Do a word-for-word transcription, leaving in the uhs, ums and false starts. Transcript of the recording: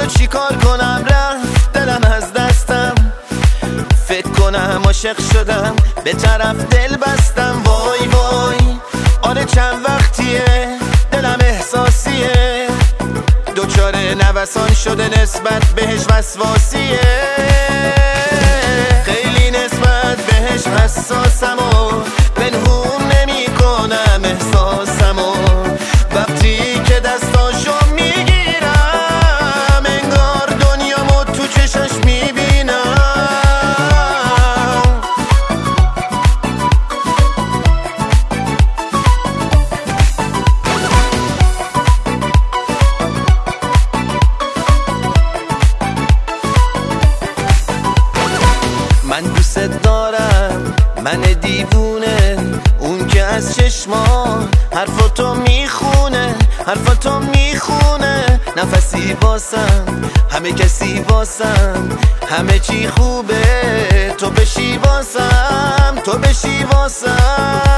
حالا چی کار کنم؟ رفت دلم از دستم، فکر کنم عاشق شدم به طرف دل بستم. وای وای آره چند وقتیه دلم احساسیه، دوچار نوسان شده نسبت بهش وسواسیه. خیلی نسبت بهش حساسم و پنهون نمی کنم احساسم و وقتی که دستاشو میگیرم انگار دنیامو تو چشش میبینم. من دوست دارم، من دیوونه، اون که از چشما حرفاتو میخونه، حرفاتو میخونه. نفسی باسم، همه کسی باسم، همه چی خوبه، تو بشی واسم، تو بشی واسم.